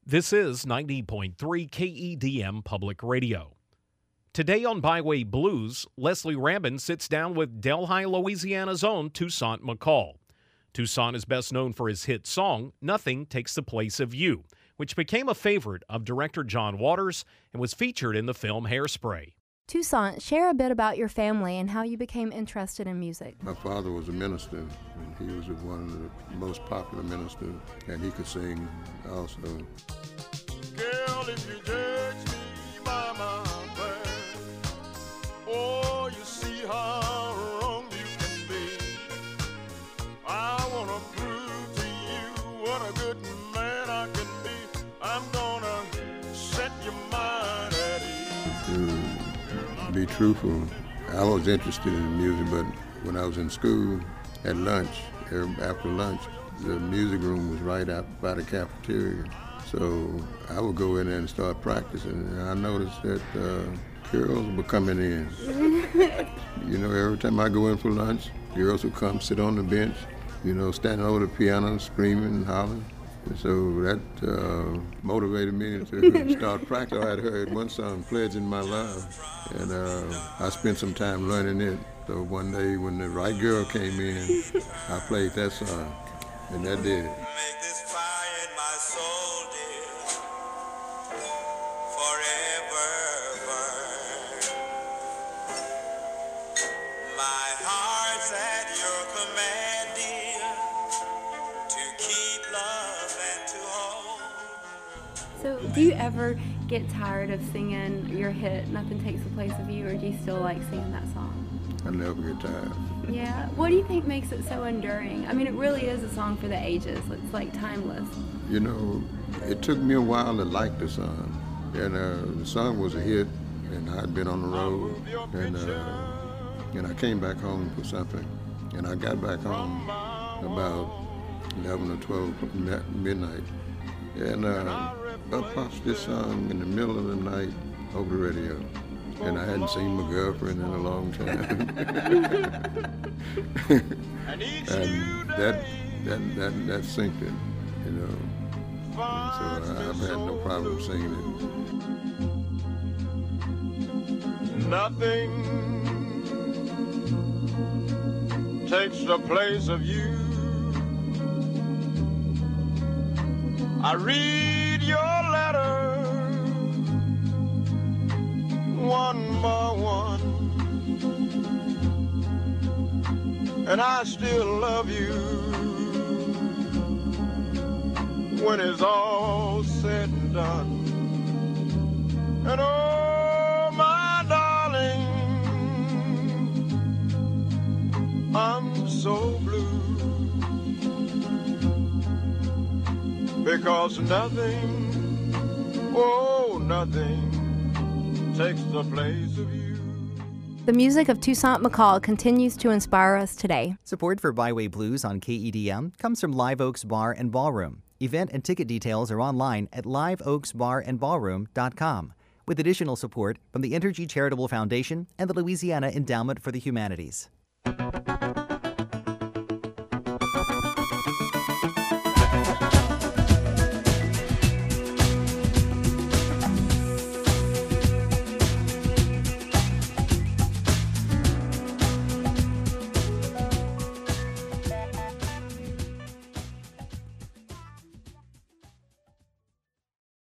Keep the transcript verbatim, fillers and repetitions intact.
This is ninety point three K E D M Public Radio. Today on Byway Blues, Leslie Rabin sits down with Delhi, Louisiana's own Toussaint McCall. Toussaint is best known for his hit song, Nothing Takes the Place of You, which became a favorite of director John Waters and was featured in the film Hairspray. Toussaint, share a bit about your family and how you became interested in music. My father was a minister, and he was one of the most popular ministers, and he could sing also. Girl, if you judge me by my bad, oh, you see how wrong you can be. I want to prove to you what a good man I can be. I'm going to set your mind at ease. To be truthful, I was interested in music, but when I was in school, at lunch, after lunch, the music room was right out by the cafeteria. So I would go in there and start practicing, and I noticed that uh, girls were coming in. You know, every time I go in for lunch, girls would come sit on the bench, you know, standing over the piano, screaming and hollering. And so that uh, motivated me to start practicing. I had heard one song, Pledge in My Love, and uh, I spent some time learning it. So one day when the right girl came in, I played that song, and that did it. Make this fire in my soul, dear, forever burn. My heart's at your command, dear, to keep love and to hold. So, do you ever get tired of singing your hit, Nothing Takes the Place of You, or do you still like singing that song? I never get tired. Yeah. What do you think makes it so enduring? I mean, it really is a song for the ages. It's like timeless. You know, it took me a while to like the song. And uh, the song was a hit, and I'd been on the road, and uh, and I came back home for something. And I got back home about eleven or twelve midnight. And uh, up pops this song in the middle of the night over the radio. And I hadn't seen my girlfriend in a long time. And that, that, that, that synced it, you know. And so I've had no problem singing it. Nothing takes the place of you. I read your letter one by one, and I still love you when it's all said and done. And oh, my darling, I'm so blue, because nothing, oh, nothing takes the place of you. The music of Toussaint McCall continues to inspire us today. Support for Byway Blues on K E D M comes from Live Oaks Bar and Ballroom. Event and ticket details are online at live oaks bar and ballroom dot com, with additional support from the Entergy Charitable Foundation and the Louisiana Endowment for the Humanities.